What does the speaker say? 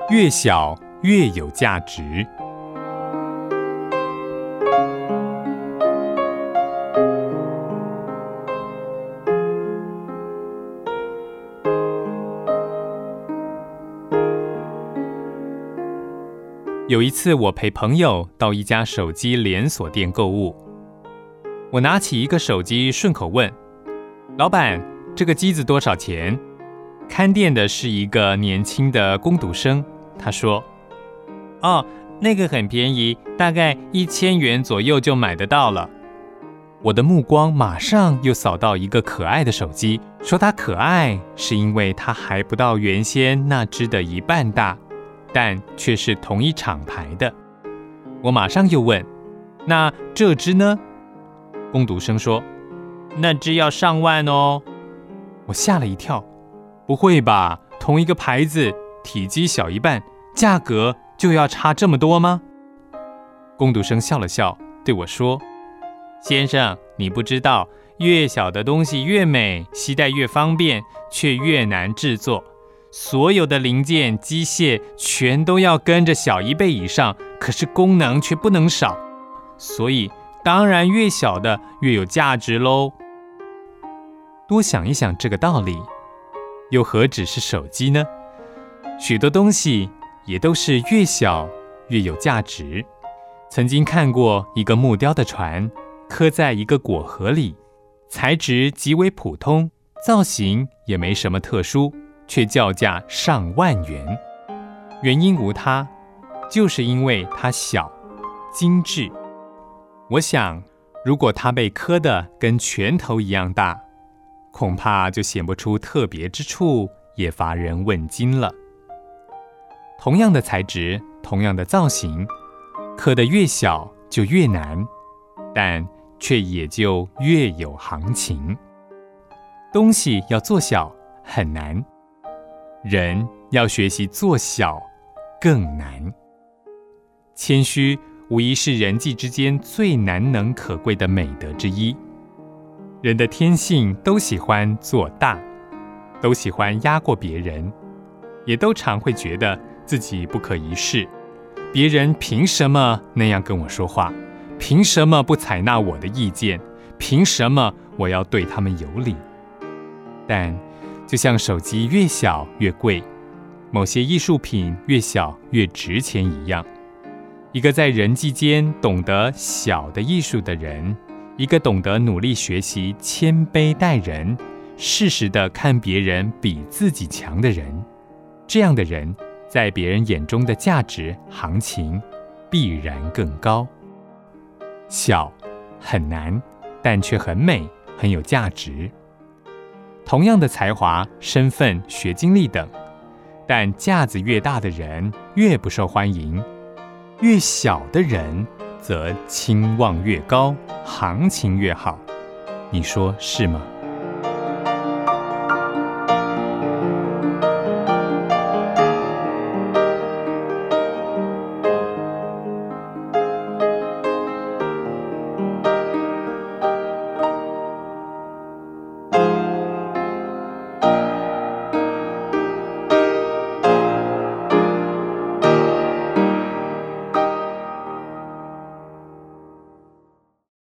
越小越有价值。有一次，我陪朋友到一家手机连锁店购物，我拿起一个手机，顺口问：“老板，这个机子多少钱？”看店的是一个年轻的工读生，他说：“哦，那个很便宜，大概1000元左右就买得到了。”我的目光马上又扫到一个可爱的手机，说它可爱是因为它还不到原先那只的1半大，但却是同一厂牌的。我马上又问：“那这只呢？”工读生说：“那只要上万哦。”我吓了一跳，不会吧？同一个牌子，体积小1半，价格就要差这么多吗？工读生笑了笑，对我说：“先生，你不知道，越小的东西越美，携带越方便，却越难制作。所有的零件、机械全都要跟着小1倍以上，可是功能却不能少，所以当然越小的越有价值咯。”多想一想这个道理，又何止是手机呢？许多东西也都是越小越有价值。曾经看过一个木雕的船，刻在一个果核里，材质极为普通，造型也没什么特殊，却叫价上万元。原因无他，就是因为它小、精致。我想，如果它被刻得跟拳头一样大，恐怕就显不出特别之处，也乏人问津了。同样的材质，同样的造型，刻得越小就越难，但却也就越有行情。东西要做小很难，人要学习做小更难。谦虚无疑是人际之间最难能可贵的美德之一。人的天性都喜欢做大，都喜欢压过别人，也都常会觉得自己不可一世。别人凭什么那样跟我说话？凭什么不采纳我的意见？凭什么我要对他们有礼？但就像手机越小越贵，某些艺术品越小越值钱一样，一个在人际间懂得小的艺术的人，一个懂得努力学习谦卑待人，适时地看别人比自己强的人，这样的人在别人眼中的价值行情必然更高。小很难，但却很美，很有价值。同样的才华、身份、学经历等，但架子越大的人越不受欢迎，越小的人则期望越高，行情越好。你说是吗？